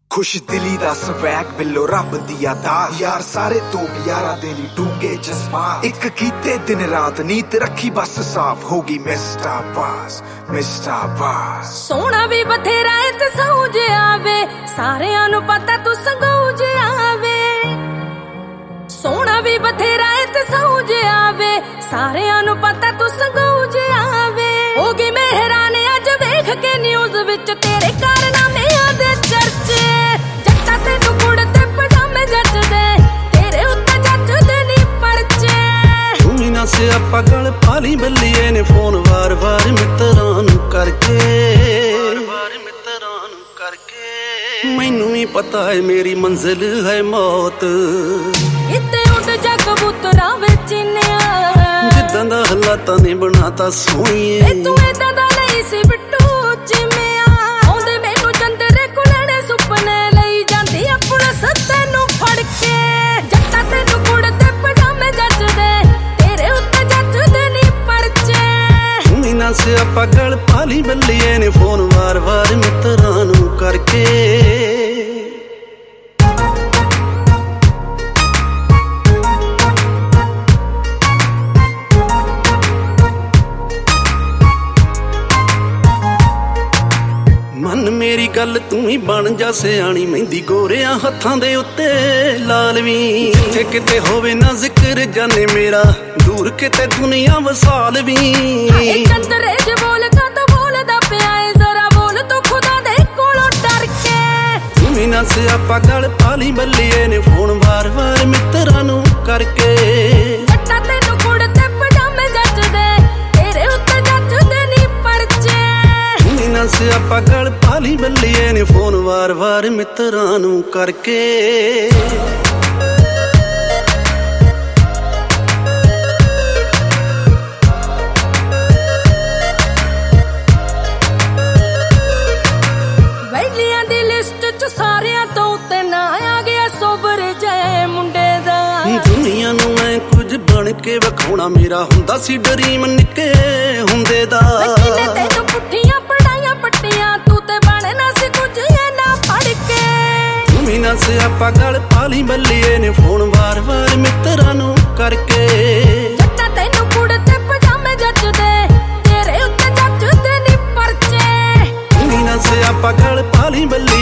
खुश दिली दा स्वैग बिल्लो रब दिया दास यार सारे तो यारा दिली डूंगे जज्बात एक कीते दिन रात नीत रखी बस साफ होगी मिस्टर बास सोना भी बथेरा है ते सऊज आवे सारियां नु पता तू संगूज आवे सोना भी बथेरा है ते सऊज आवे सारियां नु पता तू संगूज आवे होगी मेहराने अज वेख के न्यूज़ विच तेरे कारनामे आदे चर्चे जट्टा तेनू कुड़ ते पजामे जचदे तेरे उत्ते जचदे नी परचे झूमिना से आपा गल पाली बल्लीए ने फोन वार वार मित्रां नू करके मैनू भी पता है मेरी मंजिल है मौत इत्ते उड़ जा कबूतरां विच निया जिद्दां दा हालातां ने बनाता सोहणीए तू इदां दा नहीं सी बिट्टू चिमिया आउंदे मैनू चंदरे कुलड़े सुपने लई जांदी आ पुलिस तैनू फड़ के जट्टा तैनू कुड़ ते पजामे जचदे तेरे उत्ते जचदे नी परचे झूमिना से आपा गल पाली बल्लीए ने फोन वार वार मित्रां नू करके मन मेरी गल तू ही बन जा सियाणी मेहंदी गोरियां हत्थां दे उत्ते लालवी जिथे किते होवे ना जिक्र जाने मेरा दूर किते दुनिया वसाल वी चंदरे ज बोल का तो बोलदा पिया है जरा बोल तू खुदा दे कोलों डर के झूमिना से आपा गल पाली बल्लीए ने फोन वार वार मित्रां नू करके जट्टा तैनू कुड़ ते पजामे जचदे तेरे उत्ते जचदे नी परचे झूमिना से आपा गल पाली बल्लीए ने फोन वार वार मित्रां नू करके दुनिया नू मैं कुछ बन के वखाउणा मेरा हुंदा सी ड्रीम निक्के हुंदे दा तैनू पुट्ठियां पढ़ाइयां पट्टियां तू ते बनना सी कुछ ना पढ़ के झूमिना से आपा गल पाली बल्लीए ने फोन वार वार मित्रां नू करके जट्टा तैनू कुड़ ते पजामे जचदे तेरे उत्ते जचदे नी परचे झूमिना से आपा गल पाली बल्ली